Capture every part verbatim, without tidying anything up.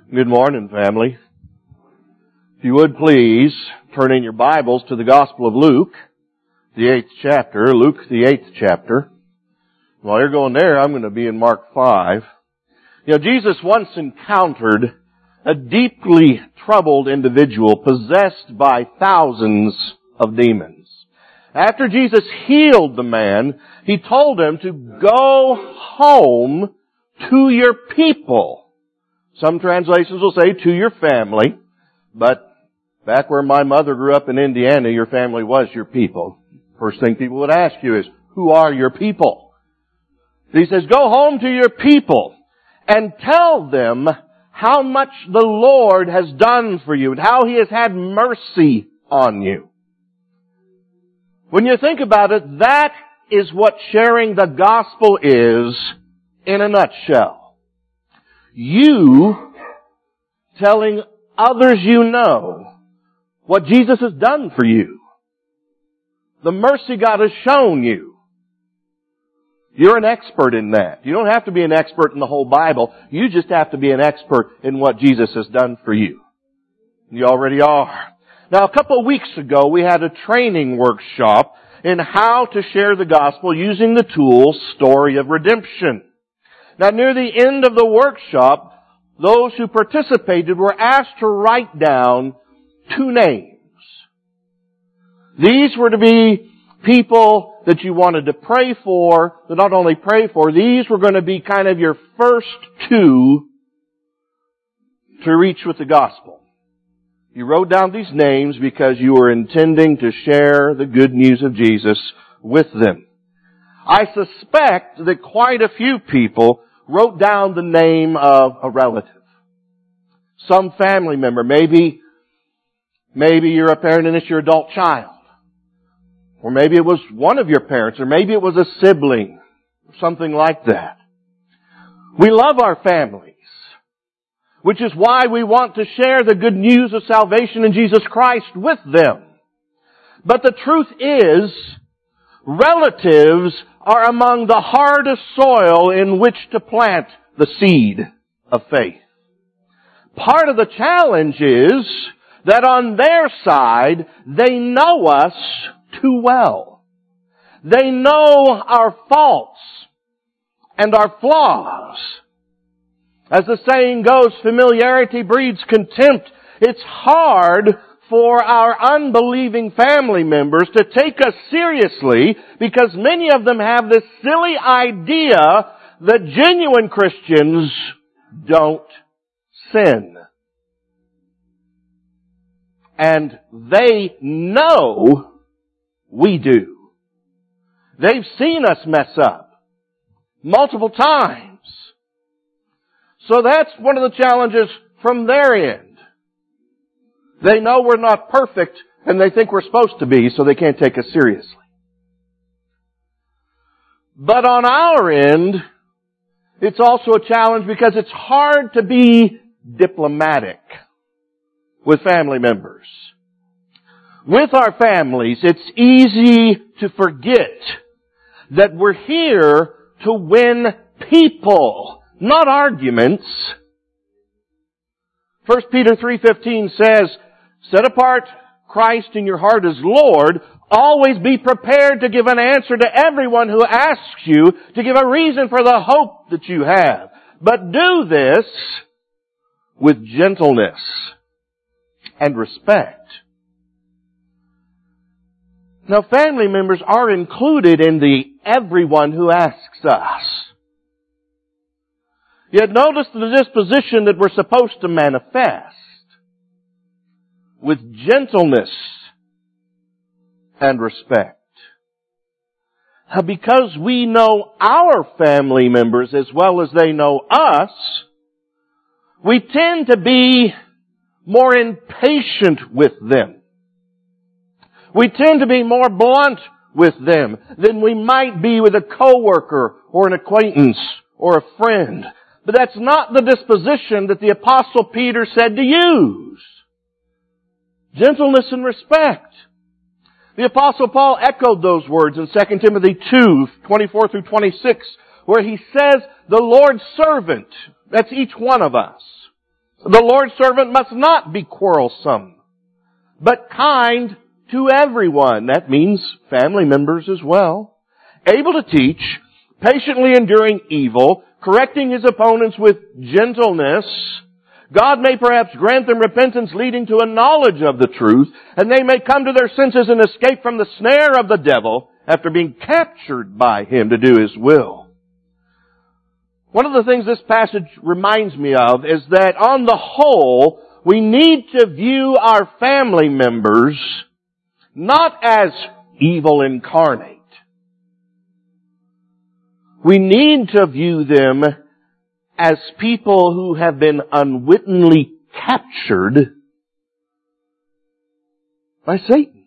Good morning, family. If you would please turn in your Bibles to the Gospel of Luke, the eighth chapter. Luke, the eighth chapter. While you're going there, I'm going to be in Mark five. You know, Jesus once encountered a deeply troubled individual possessed by thousands of demons. After Jesus healed the man, He told him to go home to your people. Some translations will say to your family, but back where my mother grew up in Indiana, your family was your people. First thing people would ask you is, who are your people? He says, go home to your people and tell them how much the Lord has done for you and how He has had mercy on you. When you think about it, that is what sharing the gospel is in a nutshell. You telling others you know what Jesus has done for you. The mercy God has shown you. You're an expert in that. You don't have to be an expert in the whole Bible. You just have to be an expert in what Jesus has done for you. You already are. Now, a couple of weeks ago, we had a training workshop in how to share the gospel using the tool Story of Redemption. Now, near the end of the workshop, those who participated were asked to write down two names. These were to be people that you wanted to pray for, but not only pray for, these were going to be kind of your first two to reach with the gospel. You wrote down these names because you were intending to share the good news of Jesus with them. I suspect that quite a few people wrote down the name of a relative. Some family member. Maybe, maybe you're a parent and it's your adult child. Or maybe it was one of your parents, or maybe it was a sibling, or something like that. We love our families, which is why we want to share the good news of salvation in Jesus Christ with them. But the truth is, relatives are among the hardest soil in which to plant the seed of faith. Part of the challenge is that on their side, they know us too well. They know our faults and our flaws. As the saying goes, familiarity breeds contempt. It's hard for our unbelieving family members to take us seriously because many of them have this silly idea that genuine Christians don't sin. And they know we do. They've seen us mess up multiple times. So that's one of the challenges from their end. They know we're not perfect, and they think we're supposed to be, so they can't take us seriously. But on our end, it's also a challenge because it's hard to be diplomatic with family members. With our families, it's easy to forget that we're here to win people, not arguments. First Peter three fifteen says, set apart Christ in your heart as Lord. Always be prepared to give an answer to everyone who asks you, to give a reason for the hope that you have. But do this with gentleness and respect. Now, family members are included in the everyone who asks us. Yet notice the disposition that we're supposed to manifest with gentleness and respect. Now, because we know our family members as well as they know us, we tend to be more impatient with them. We tend to be more blunt with them than we might be with a coworker or an acquaintance or a friend. But that's not the disposition that the Apostle Peter said to use. Gentleness and respect. The Apostle Paul echoed those words in Second Timothy two, twenty-four through twenty-six, where he says, the Lord's servant, that's each one of us. The Lord's servant must not be quarrelsome, but kind to everyone. That means family members as well. Able to teach, patiently enduring evil, correcting his opponents with gentleness. God may perhaps grant them repentance leading to a knowledge of the truth, and they may come to their senses and escape from the snare of the devil after being captured by him to do his will. One of the things this passage reminds me of is that on the whole, we need to view our family members not as evil incarnate. We need to view them as people who have been unwittingly captured by Satan,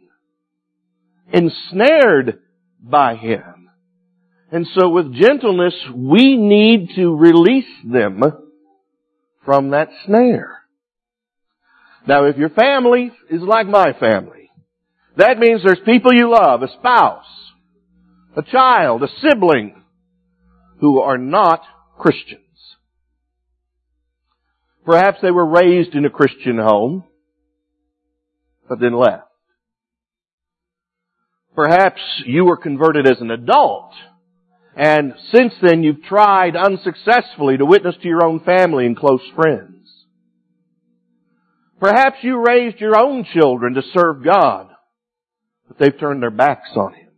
ensnared by him. And so with gentleness, we need to release them from that snare. Now, if your family is like my family, that means there's people you love, a spouse, a child, a sibling, who are not Christians. Perhaps they were raised in a Christian home, but then left. Perhaps you were converted as an adult, and since then you've tried unsuccessfully to witness to your own family and close friends. Perhaps you raised your own children to serve God, but they've turned their backs on Him.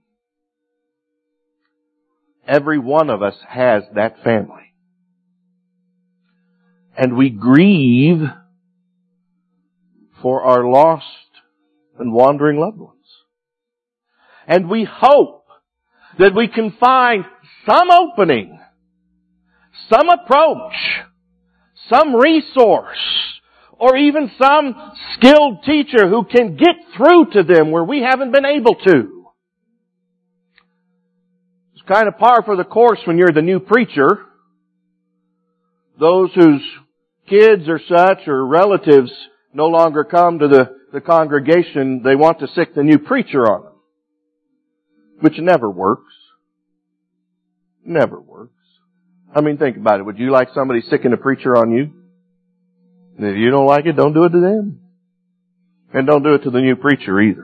Every one of us has that family. And we grieve for our lost and wandering loved ones. And we hope that we can find some opening, some approach, some resource, or even some skilled teacher who can get through to them where we haven't been able to. It's kind of par for the course when you're the new preacher. Those whose kids or such or relatives no longer come to the, the congregation, they want to sick the new preacher on them. Which never works. Never works. I mean, think about it. Would you like somebody sicking a preacher on you? And if you don't like it, don't do it to them. And don't do it to the new preacher either.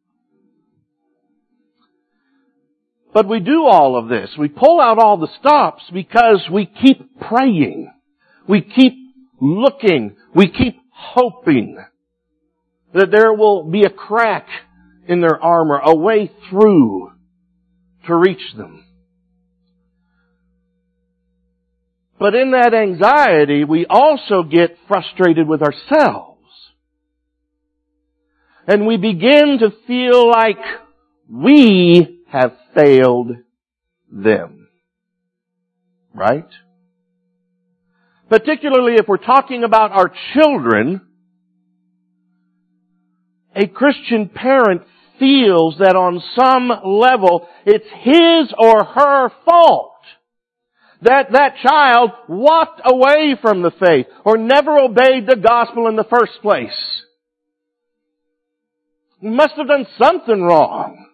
But we do all of this. We pull out all the stops because we keep praying. We keep looking. We keep hoping that there will be a crack in their armor, a way through to reach them. But in that anxiety, we also get frustrated with ourselves. And we begin to feel like we have failed them. Right? Particularly if we're talking about our children, a Christian parent feels that on some level it's his or her fault that that child walked away from the faith or never obeyed the gospel in the first place. He must have done something wrong.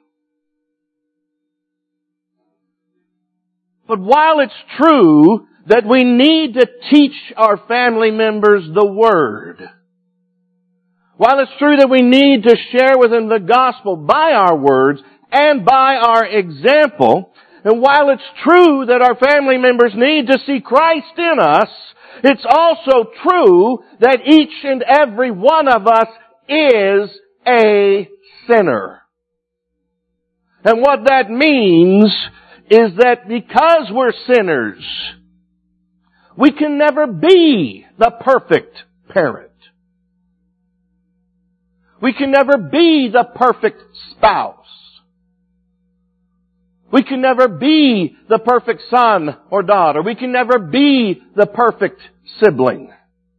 But while it's true that we need to teach our family members the Word, while it's true that we need to share with them the gospel by our words and by our example, and while it's true that our family members need to see Christ in us, it's also true that each and every one of us is a sinner. And what that means is that because we're sinners, we can never be the perfect parent. We can never be the perfect spouse. We can never be the perfect son or daughter. We can never be the perfect sibling.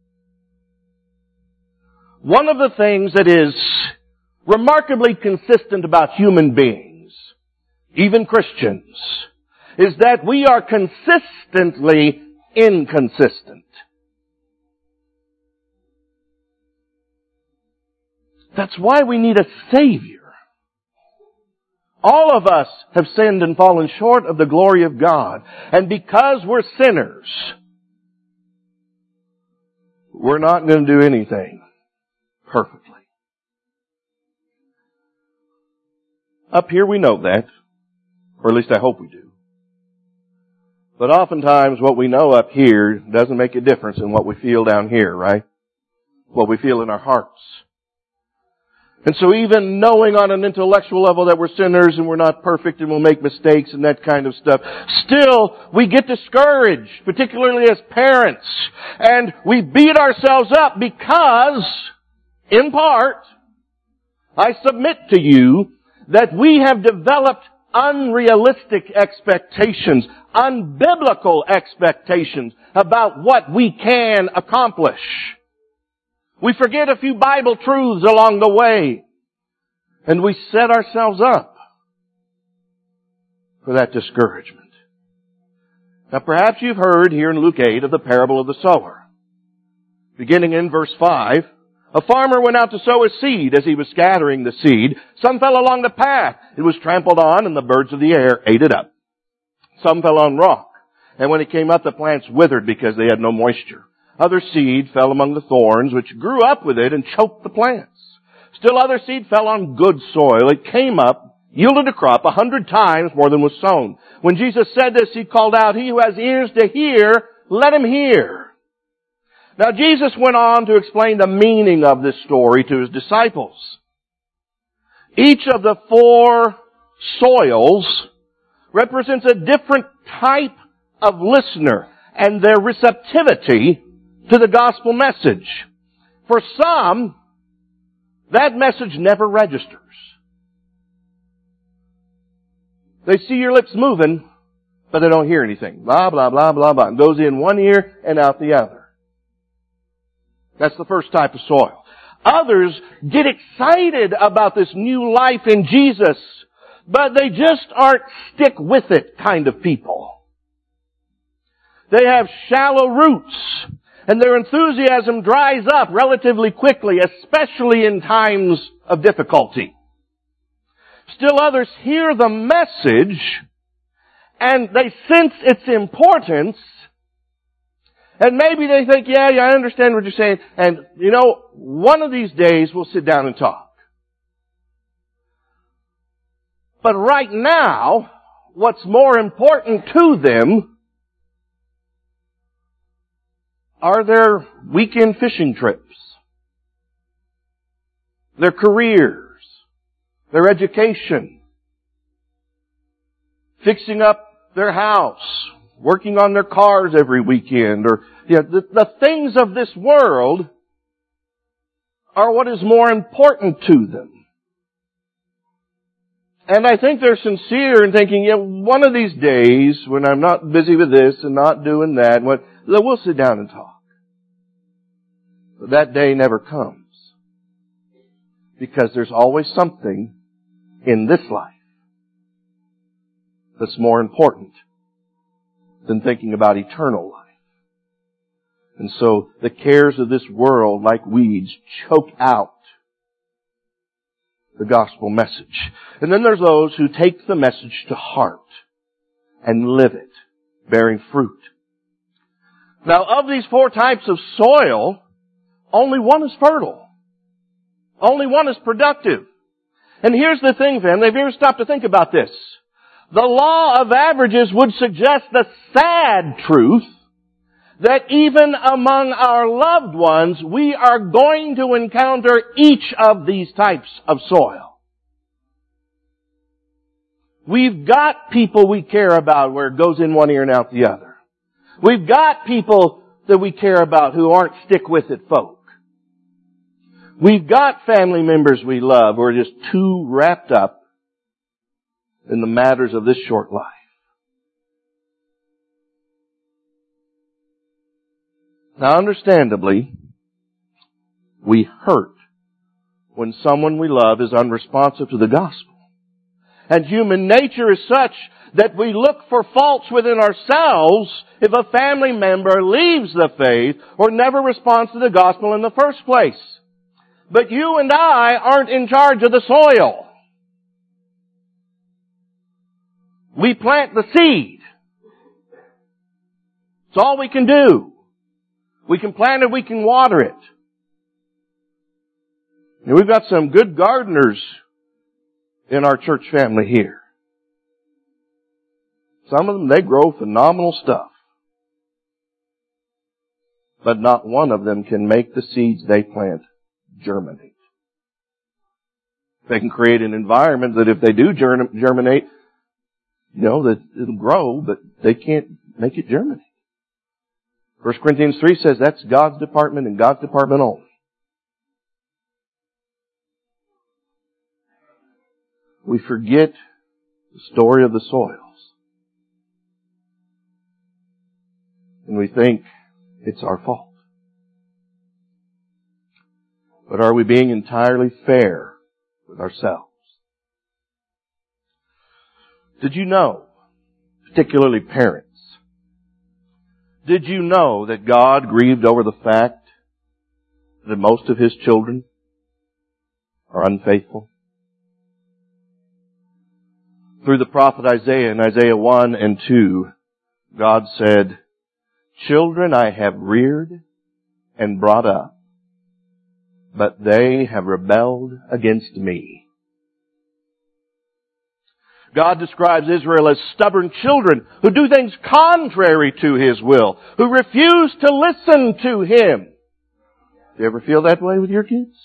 One of the things that is remarkably consistent about human beings, even Christians, is that we are consistently inconsistent. That's why we need a Savior. All of us have sinned and fallen short of the glory of God. And because we're sinners, we're not going to do anything perfectly. Up here we know that, or at least I hope we do. But oftentimes what we know up here doesn't make a difference in what we feel down here, right? What we feel in our hearts. And so even knowing on an intellectual level that we're sinners and we're not perfect and we'll make mistakes and that kind of stuff, still we get discouraged, particularly as parents. And we beat ourselves up because, in part, I submit to you that we have developed unrealistic expectations, unbiblical expectations about what we can accomplish. We forget a few Bible truths along the way, and we set ourselves up for that discouragement. Now perhaps you've heard here in Luke eight of the parable of the sower. Beginning in verse five, a farmer went out to sow his seed. As he was scattering the seed, some fell along the path. It was trampled on, and the birds of the air ate it up. Some fell on rock, and when it came up, the plants withered because they had no moisture. Other seed fell among the thorns, which grew up with it and choked the plants. Still other seed fell on good soil. It came up, yielded a crop a hundred times more than was sown. When Jesus said this, He called out, "He who has ears to hear, let him hear." Now Jesus went on to explain the meaning of this story to His disciples. Each of the four soils represents a different type of listener and their receptivity to the gospel message. For some, that message never registers. They see your lips moving, but they don't hear anything. Blah, blah, blah, blah, blah. It goes in one ear and out the other. That's the first type of soil. Others get excited about this new life in Jesus, but they just aren't stick-with-it kind of people. They have shallow roots, and their enthusiasm dries up relatively quickly, especially in times of difficulty. Still others hear the message, and they sense its importance, and maybe they think, yeah, yeah, I understand what you're saying, and, you know, one of these days we'll sit down and talk. But right now, what's more important to them are their weekend fishing trips, their careers, their education, fixing up their house, working on their cars every weekend, or you know, the, the things of this world are what is more important to them. And I think they're sincere in thinking, yeah, one of these days when I'm not busy with this and not doing that, when, we'll sit down and talk. But that day never comes. Because there's always something in this life that's more important than thinking about eternal life. And so the cares of this world, like weeds, choke out the gospel message. And then there's those who take the message to heart and live it, bearing fruit. Now, of these four types of soil, only one is fertile. Only one is productive. And here's the thing, family. Have you ever stopped to think about this? The law of averages would suggest the sad truth that even among our loved ones, we are going to encounter each of these types of soil. We've got people we care about where it goes in one ear and out the other. We've got people that we care about who aren't stick-with-it folk. We've got family members we love who are just too wrapped up in the matters of this short life. Now, understandably, we hurt when someone we love is unresponsive to the gospel. And human nature is such that we look for faults within ourselves if a family member leaves the faith or never responds to the gospel in the first place. But you and I aren't in charge of the soil. We plant the seed. It's all we can do. We can plant it, we can water it. And we've got some good gardeners in our church family here. Some of them, they grow phenomenal stuff. But not one of them can make the seeds they plant germinate. They can create an environment that if they do germ- germinate, you know, that it'll grow, but they can't make it germinate. First Corinthians three says that's God's department and God's department only. We forget the story of the soils. And we think it's our fault. But are we being entirely fair with ourselves? Did you know, particularly parents, did you know that God grieved over the fact that most of His children are unfaithful? Through the prophet Isaiah in Isaiah one and two, God said, "Children I have reared and brought up, but they have rebelled against me." God describes Israel as stubborn children who do things contrary to His will, who refuse to listen to Him. Do you ever feel that way with your kids?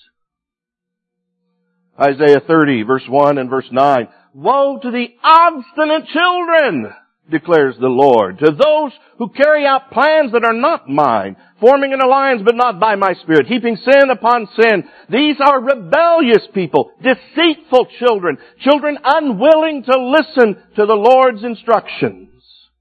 Isaiah thirty, verse one and verse nine. "Woe to the obstinate children, declares the Lord, to those who carry out plans that are not mine, forming an alliance but not by my Spirit, heaping sin upon sin. These are rebellious people, deceitful children, children unwilling to listen to the Lord's instructions."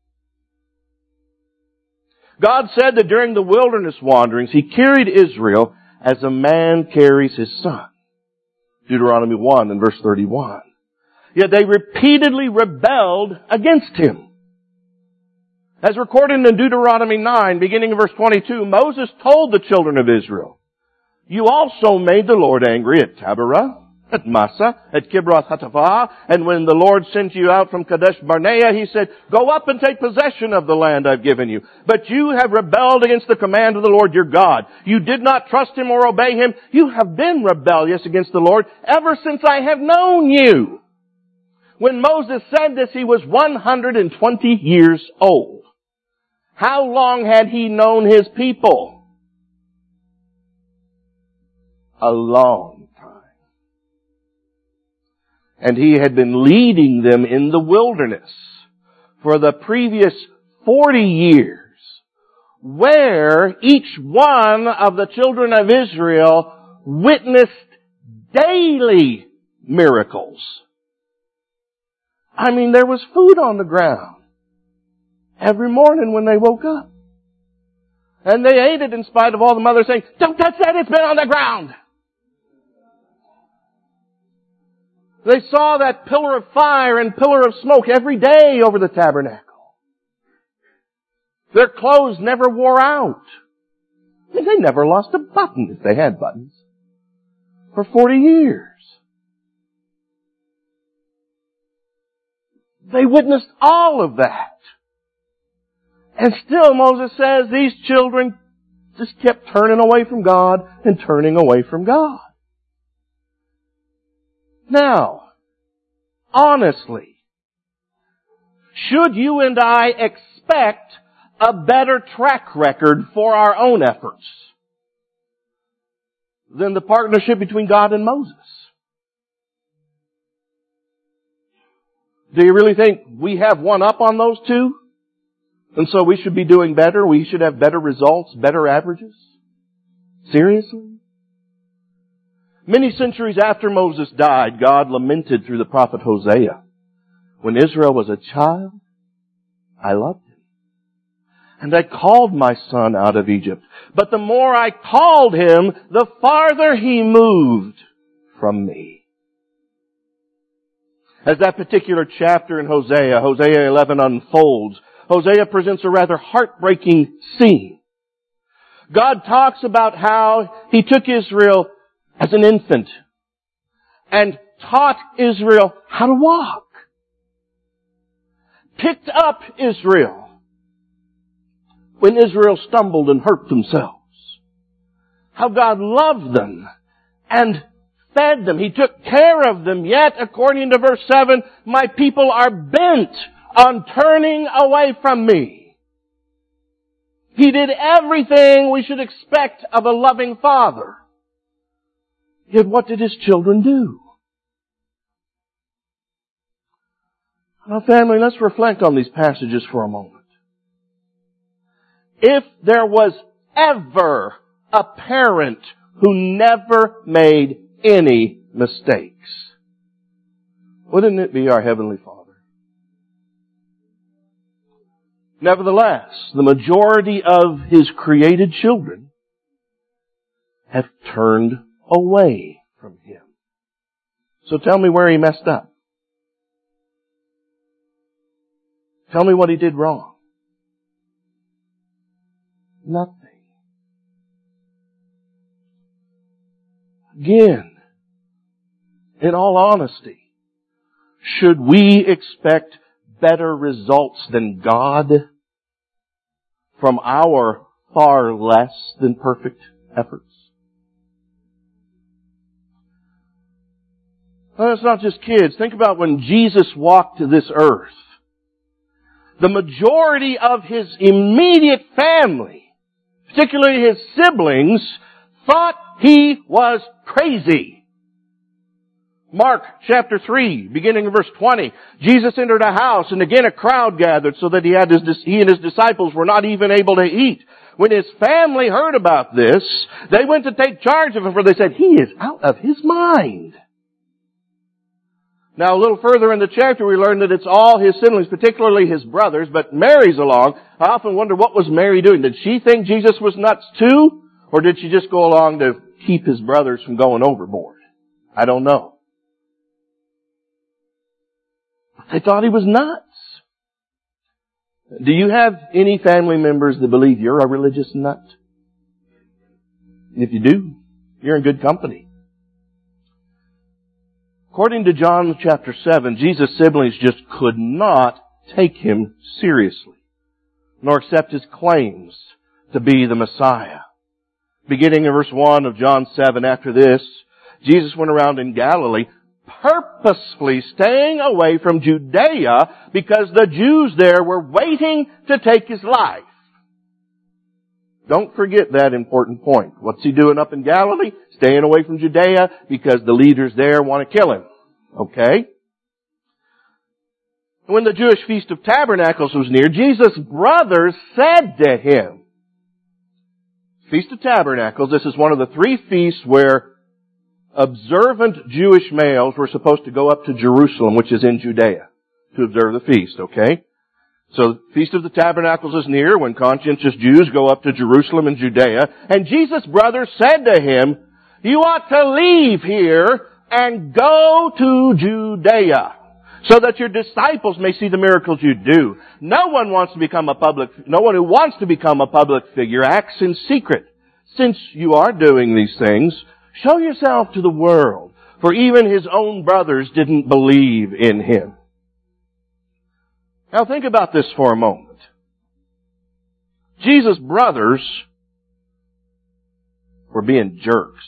God said that during the wilderness wanderings, He carried Israel as a man carries his son. Deuteronomy one and verse thirty-one. Yet they repeatedly rebelled against Him. As recorded in Deuteronomy nine, beginning in verse twenty-two, Moses told the children of Israel, "You also made the Lord angry at Taberah, at Massah, at Kibroth Hattaavah, and when the Lord sent you out from Kadesh Barnea, He said, 'Go up and take possession of the land I've given you.' But you have rebelled against the command of the Lord your God. You did not trust Him or obey Him. You have been rebellious against the Lord ever since I have known you." When Moses said this, he was one hundred twenty years old. How long had he known his people? A long time. And he had been leading them in the wilderness for the previous forty years, where each one of the children of Israel witnessed daily miracles. I mean, there was food on the ground every morning when they woke up. And they ate it in spite of all the mothers saying, "Don't touch that, it's been on the ground." They saw that pillar of fire and pillar of smoke every day over the tabernacle. Their clothes never wore out. I mean, they never lost a button, if they had buttons, for forty years. They witnessed all of that. And still Moses says these children just kept turning away from God and turning away from God. Now, honestly, should you and I expect a better track record for our own efforts than the partnership between God and Moses? Do you really think we have one up on those two? And so we should be doing better? We should have better results, better averages? Seriously? Many centuries after Moses died, God lamented through the prophet Hosea, "When Israel was a child, I loved him. And I called my son out of Egypt. But the more I called him, the farther he moved from me." As that particular chapter in Hosea, Hosea eleven, unfolds, Hosea presents a rather heartbreaking scene. God talks about how He took Israel as an infant and taught Israel how to walk. Picked up Israel, when Israel stumbled and hurt themselves. How God loved them and fed them. He took care of them. Yet, according to verse seven, my people are bent on turning away from me. He did everything we should expect of a loving father. Yet what did His children do? Now, family, let's reflect on these passages for a moment. If there was ever a parent who never made any mistakes, wouldn't it be our Heavenly Father? Nevertheless, the majority of His created children have turned away from Him. So tell me where He messed up. Tell me what He did wrong. Nothing. Again, in all honesty, should we expect better results than God from our far less than perfect efforts? Well, it's not just kids. Think about when Jesus walked to this earth. The majority of His immediate family, particularly His siblings, thought He was crazy. Mark chapter three, beginning in verse twenty. Jesus entered a house, and again a crowd gathered, so that he had his, he and his disciples were not even able to eat. When His family heard about this, they went to take charge of Him, for they said, He is out of His mind. Now, a little further in the chapter, we learn that it's all His siblings, particularly His brothers, but Mary's along. I often wonder, what was Mary doing? Did she think Jesus was nuts too? Or did she just go along to keep His brothers from going overboard? I don't know. They thought He was nuts. Do you have any family members that believe you're a religious nut? If you do, you're in good company. According to John chapter seven, Jesus' siblings just could not take Him seriously, nor accept His claims to be the Messiah. Beginning in verse one of John seven, after this, Jesus went around in Galilee, purposefully staying away from Judea because the Jews there were waiting to take His life. Don't forget that important point. What's He doing up in Galilee? Staying away from Judea because the leaders there want to kill Him. Okay? When the Jewish Feast of Tabernacles was near, Jesus' brothers said to Him, Feast of Tabernacles, this is one of the three feasts where observant Jewish males were supposed to go up to Jerusalem, which is in Judea, to observe the feast, okay? So, Feast of the Tabernacles is near when conscientious Jews go up to Jerusalem and Judea. And Jesus' brothers said to Him, You ought to leave here and go to Judea, so that your disciples may see the miracles you do. No one wants to become a public, no one who wants to become a public figure acts in secret. Since you are doing these things, show yourself to the world, for even His own brothers didn't believe in Him. Now think about this for a moment. Jesus' brothers were being jerks.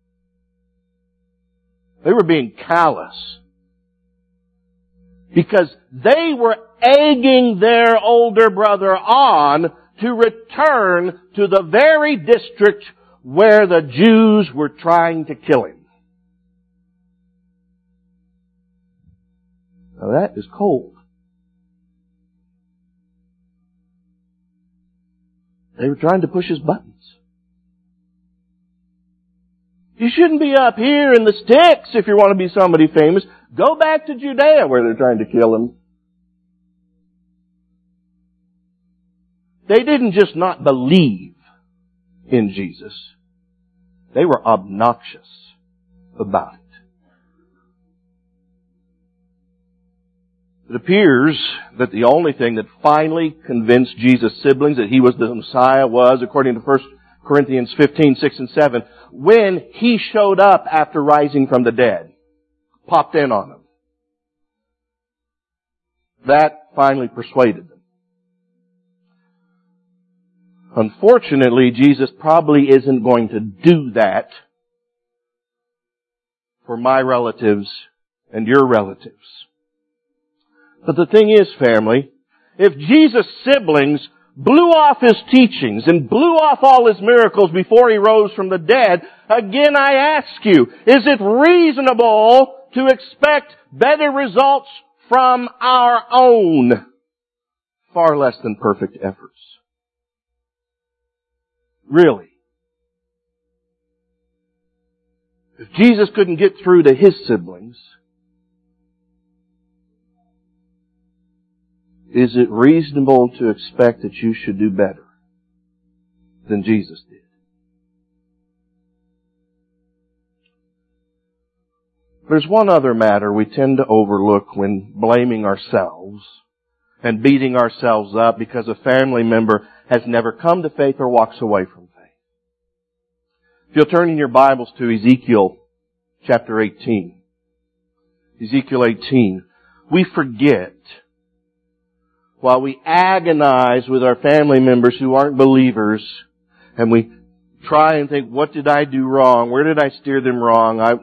They were being callous. Because they were egging their older brother on to return to the very district where the Jews were trying to kill him. Now that is cold. They were trying to push His buttons. You shouldn't be up here in the sticks if you want to be somebody famous. Go back to Judea where they're trying to kill Him. They didn't just not believe in Jesus. They were obnoxious about it. It appears that the only thing that finally convinced Jesus' siblings that He was the Messiah was, according to First Corinthians fifteen, six and seven, when He showed up after rising from the dead. Popped in on them. That finally persuaded them. Unfortunately, Jesus probably isn't going to do that for my relatives and your relatives. But the thing is, family, if Jesus' siblings blew off His teachings and blew off all His miracles before He rose from the dead, again I ask you, is it reasonable to expect better results from our own far less than perfect efforts? Really? If Jesus couldn't get through to His siblings, is it reasonable to expect that you should do better than Jesus did? There's one other matter we tend to overlook when blaming ourselves and beating ourselves up because a family member has never come to faith or walks away from faith. If you'll turn in your Bibles to Ezekiel chapter eighteen. Ezekiel eighteen. We forget, while we agonize with our family members who aren't believers, and we try and think, what did I do wrong? Where did I steer them wrong? I...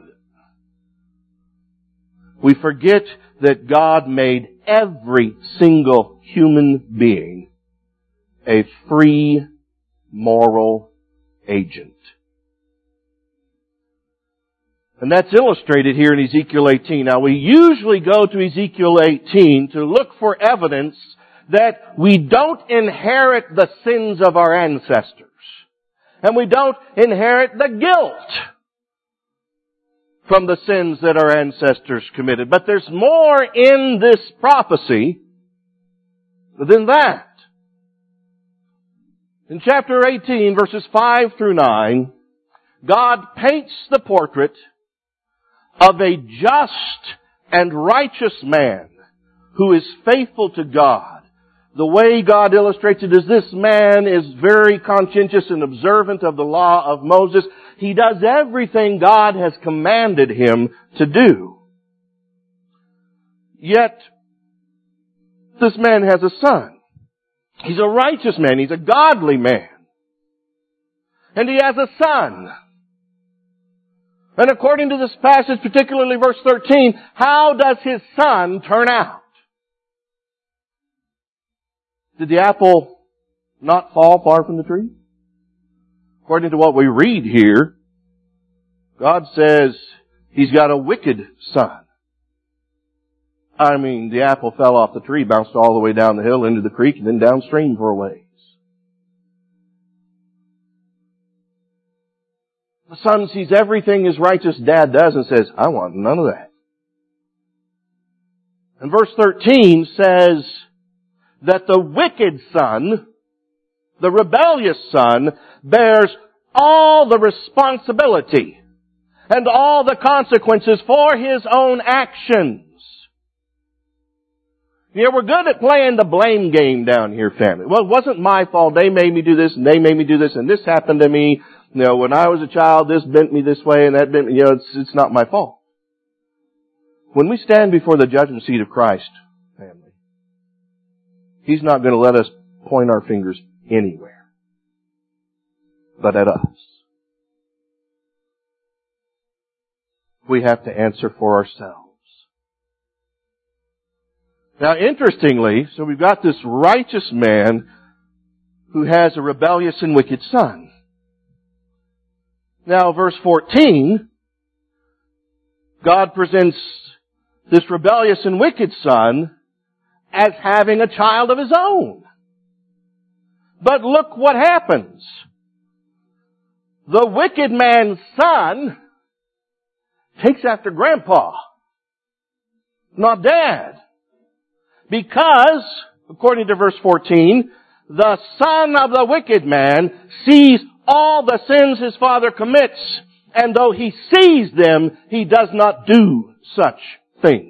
We forget that God made every single human being a free moral agent. And that's illustrated here in Ezekiel eighteen. Now, we usually go to Ezekiel eighteen to look for evidence that we don't inherit the sins of our ancestors. And we don't inherit the guilt from the sins that our ancestors committed. But there's more in this prophecy than that. In chapter eighteen, verses five through nine, God paints the portrait of a just and righteous man who is faithful to God. The way God illustrates it is this man is very conscientious and observant of the law of Moses. He does everything God has commanded him to do. Yet, this man has a son. He's a righteous man. He's a godly man. And he has a son. And according to this passage, particularly verse thirteen, how does his son turn out? Did the apple not fall far from the tree? According to what we read here, God says he's got a wicked son. I mean, the apple fell off the tree, bounced all the way down the hill into the creek, and then downstream for a ways. The son sees everything his righteous dad does and says, I want none of that. And verse thirteen says that the wicked son, the rebellious son, bears all the responsibility and all the consequences for his own actions. You know, we're good at playing the blame game down here, family. Well, it wasn't my fault. They made me do this and they made me do this and this happened to me. You know, when I was a child, this bent me this way and that bent me. You know, it's, it's not my fault. When we stand before the judgment seat of Christ, family, He's not going to let us point our fingers anywhere but at us. We have to answer for ourselves. Now, interestingly, so we've got this righteous man who has a rebellious and wicked son. Now, verse fourteen, God presents this rebellious and wicked son as having a child of his own. But look what happens. The wicked man's son takes after grandpa, not dad. Because, according to verse fourteen, the son of the wicked man sees all the sins his father commits, and though he sees them, he does not do such things.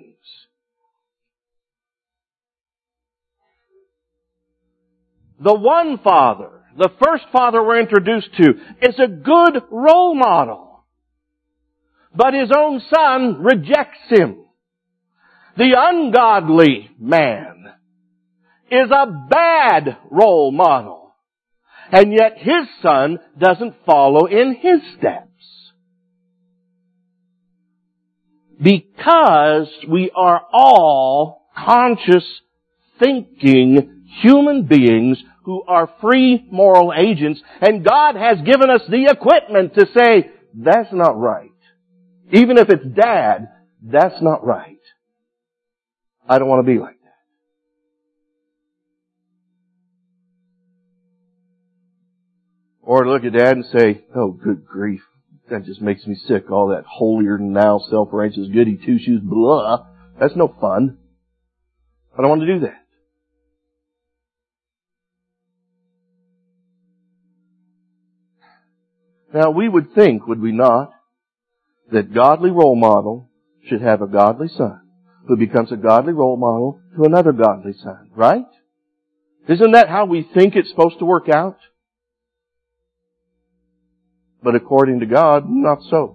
The one father, the first father we're introduced to, is a good role model. But his own son rejects him. The ungodly man is a bad role model. And yet his son doesn't follow in his steps. Because we are all conscious, thinking human beings who are free moral agents, and God has given us the equipment to say, that's not right. Even if it's Dad, that's not right. I don't want to be like that. Or look at Dad and say, oh, good grief. That just makes me sick. All that holier-than-thou, self-righteous, goody two-shoes, blah. That's no fun. I don't want to do that. Now, we would think, would we not, that godly role model should have a godly son who becomes a godly role model to another godly son, right? Isn't that how we think it's supposed to work out? But according to God, not so.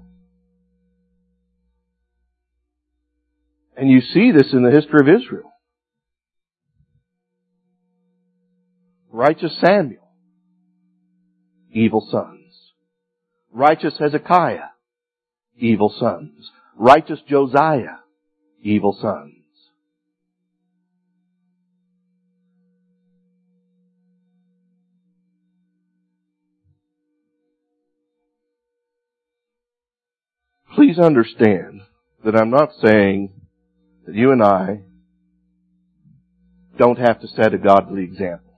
And you see this in the history of Israel. Righteous Samuel, evil sons. Righteous Hezekiah, evil sons. Righteous Josiah, evil sons. Please understand that I'm not saying that you and I don't have to set a godly example.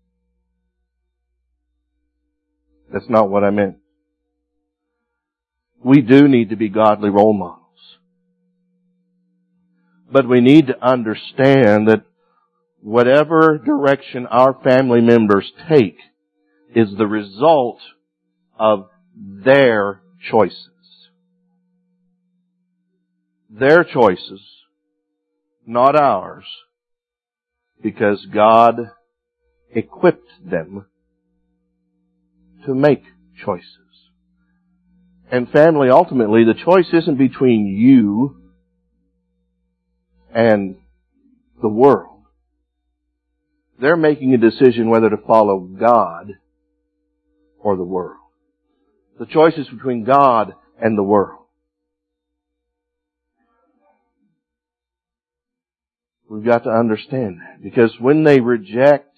That's not what I meant. We do need to be godly role models. But we need to understand that whatever direction our family members take is the result of their choices. Their choices, not ours, because God equipped them to make choices. And family, ultimately, the choice isn't between you and the world. They're making a decision whether to follow God or the world. The choice is between God and the world. We've got to understand that. Because when they reject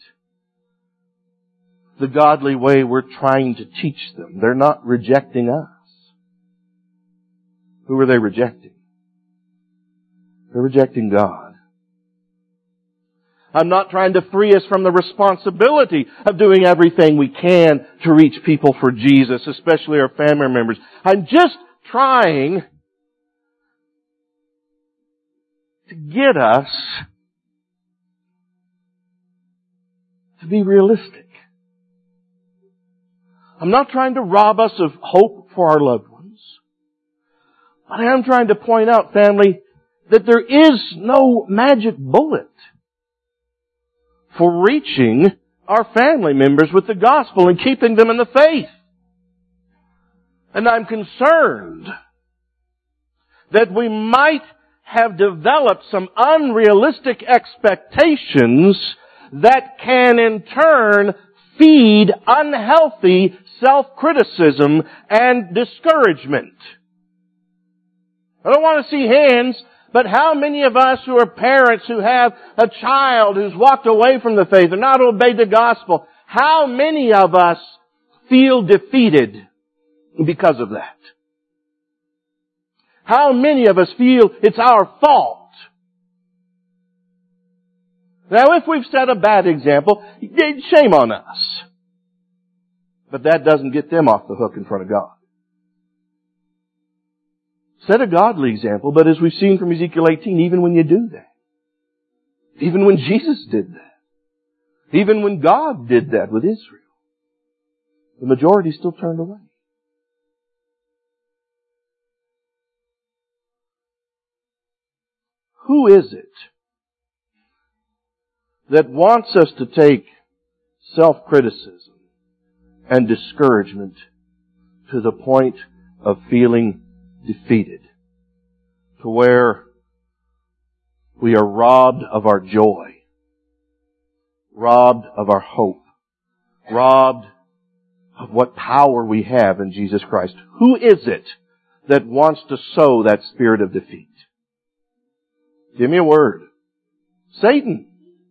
the godly way we're trying to teach them, they're not rejecting us. Who are they rejecting? They're rejecting God. I'm not trying to free us from the responsibility of doing everything we can to reach people for Jesus, especially our family members. I'm just trying to get us to be realistic. I'm not trying to rob us of hope for our loved ones. But I am trying to point out, family, that there is no magic bullet for reaching our family members with the gospel and keeping them in the faith. And I'm concerned that we might have developed some unrealistic expectations that can in turn feed unhealthy self-criticism and discouragement. I don't want to see hands, but how many of us who are parents who have a child who's walked away from the faith and not obeyed the gospel, how many of us feel defeated because of that? How many of us feel it's our fault? Now, if we've set a bad example, shame on us. But that doesn't get them off the hook in front of God. Set a godly example, but as we've seen from Ezekiel eighteen, even when you do that, even when Jesus did that, even when God did that with Israel, the majority still turned away. Who is it that wants us to take self-criticism and discouragement to the point of feeling defeated, to where we are robbed of our joy, robbed of our hope, robbed of what power we have in Jesus Christ. Who is it that wants to sow that spirit of defeat? Give me a word. Satan.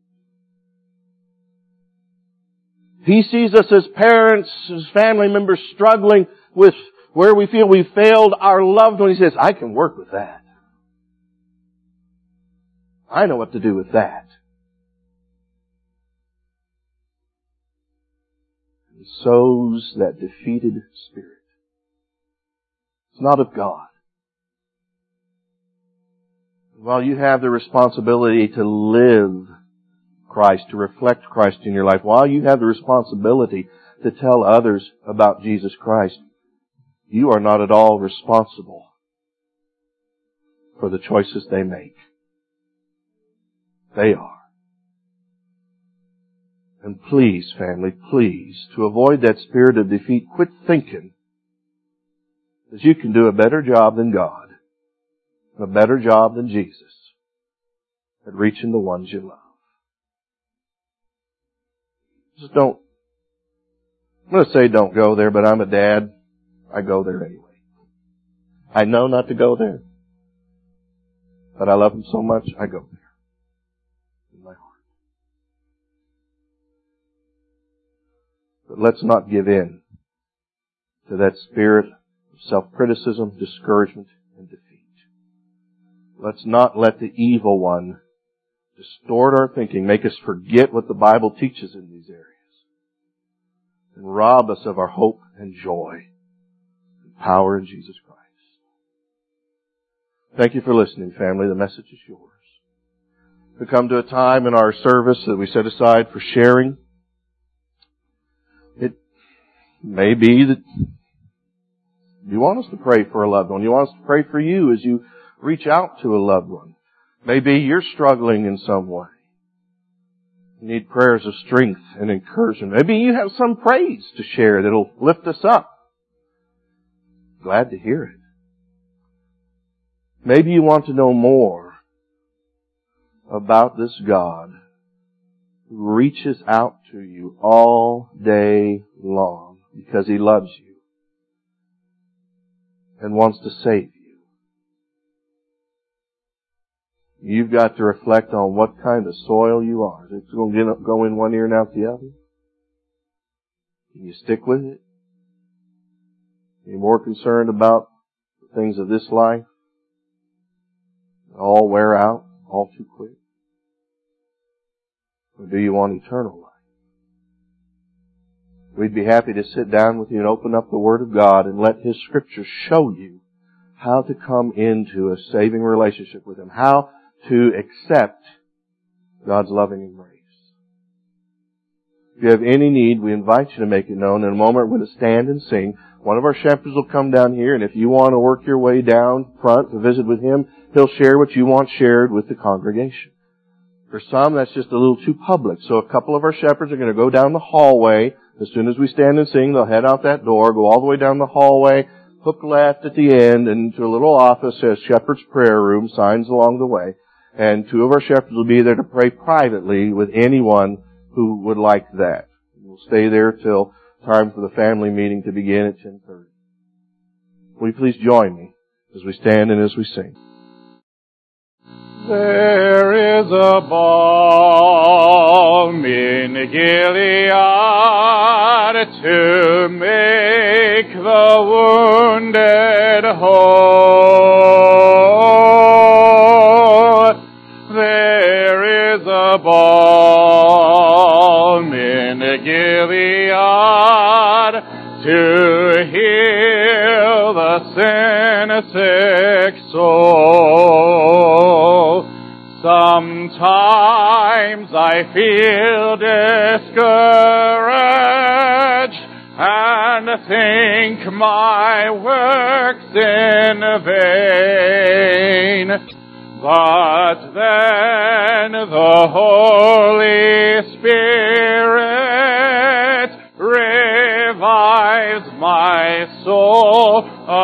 He sees us as parents, as family members struggling with where we feel we failed our loved one. He says, I can work with that. I know what to do with that. He sows that defeated spirit. It's not of God. While you have the responsibility to live Christ, to reflect Christ in your life, while you have the responsibility to tell others about Jesus Christ, you are not at all responsible for the choices they make. They are. And please, family, please, to avoid that spirit of defeat, quit thinking that you can do a better job than God, and a better job than Jesus at reaching the ones you love. Just don't, I'm going to say don't go there, but I'm a dad. I go there anyway. I know not to go there, but I love them so much, I go there. In my heart. But let's not give in to that spirit of self-criticism, discouragement, and defeat. Let's not let the evil one distort our thinking, make us forget what the Bible teaches in these areas, and rob us of our hope and joy and power in Jesus Christ. Thank you for listening, family. The message is yours. We come to a time in our service that we set aside for sharing. It may be that you want us to pray for a loved one. You want us to pray for you as you reach out to a loved one. Maybe you're struggling in some way. You need prayers of strength and encouragement. Maybe you have some praise to share that'll lift us up. Glad to hear it. Maybe you want to know more about this God who reaches out to you all day long because He loves you and wants to save you. You've got to reflect on what kind of soil you are. Is it going to go in one ear and out the other? Can you stick with it? Are you more concerned about the things of this life? All wear out all too quick? Or do you want eternal life? We'd be happy to sit down with you and open up the Word of God and let His Scripture show you how to come into a saving relationship with Him, how to accept God's loving embrace. If you have any need, we invite you to make it known. In a moment, we're going to stand and sing. One of our shepherds will come down here, and if you want to work your way down front to visit with him, he'll share what you want shared with the congregation. For some, that's just a little too public. So a couple of our shepherds are going to go down the hallway. As soon as we stand and sing, they'll head out that door, go all the way down the hallway, hook left at the end, and into a little office that says Shepherd's Prayer Room, signs along the way. And two of our shepherds will be there to pray privately with anyone who would like that. We'll stay there till time for the family meeting to begin at ten thirty. Will you please join me as we stand and as we sing? There is a balm in Gilead to make the wounded whole. There is a balm in Gilead to heal the sin-sick soul. Sometimes I feel discouraged and think my work's in vain. But then the Holy Spirit revives my soul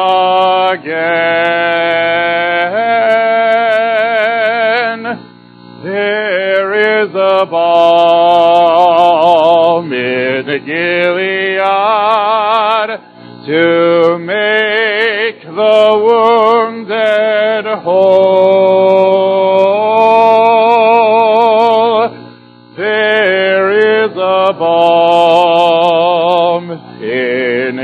again. There is a balm in Gilead the wounded whole. There is a balm in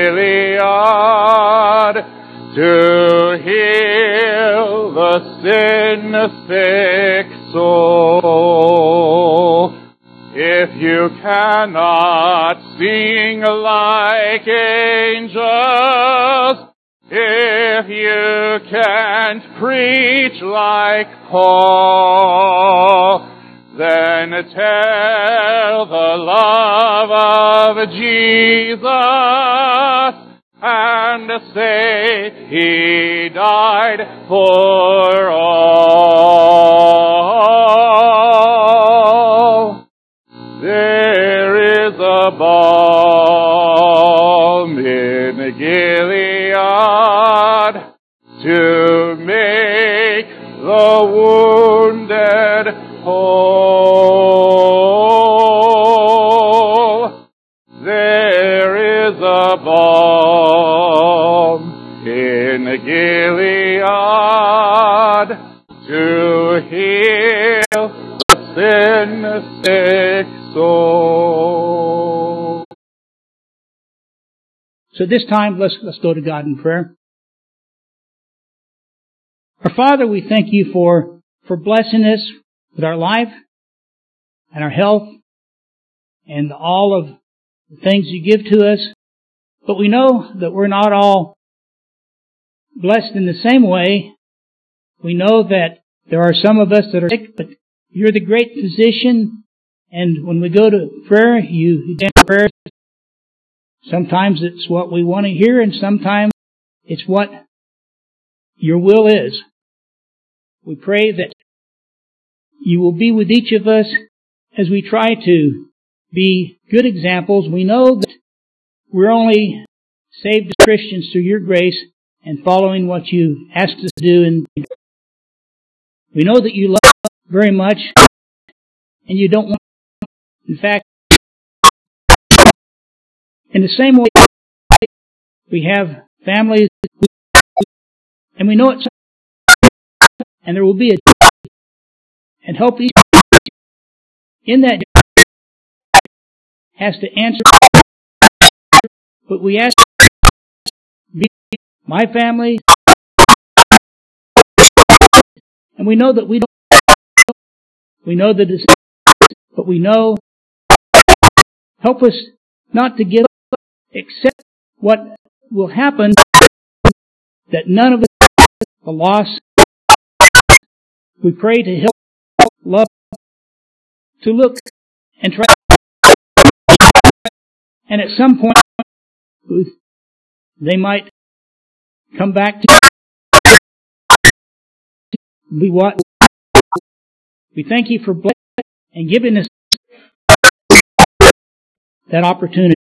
Gilead to heal the sin-sick soul. If you cannot sing like angels, if you can't preach like Paul, then tell the love of Jesus and say He died for all. There is a balm in Gilead to make the wounded whole. There is a balm in Gilead to heal the sin-sick soul. So this time, let's, let's go to God in prayer. Our Father, we thank You for, for blessing us with our life and our health and all of the things You give to us. But we know that we're not all blessed in the same way. We know that there are some of us that are sick, but You're the great physician. And when we go to prayer, You, you answer prayers. Sometimes it's what we want to hear, and sometimes it's what Your will is. We pray that You will be with each of us as we try to be good examples. We know that we're only saved as Christians through Your grace and following what You asked us to do. And we know that You love us very much, and You don't want, in fact, in the same way we have families, and we know it's, and there will be a, and help each in that has to answer. But we ask, be my family, and we know that we don't, we know that it's, but we know, help us not to give up, except what will happen, that none of us are lost. We pray to help, love, to look and try, and at some point, they might come back to be what? We thank You for blessing and giving us that opportunity.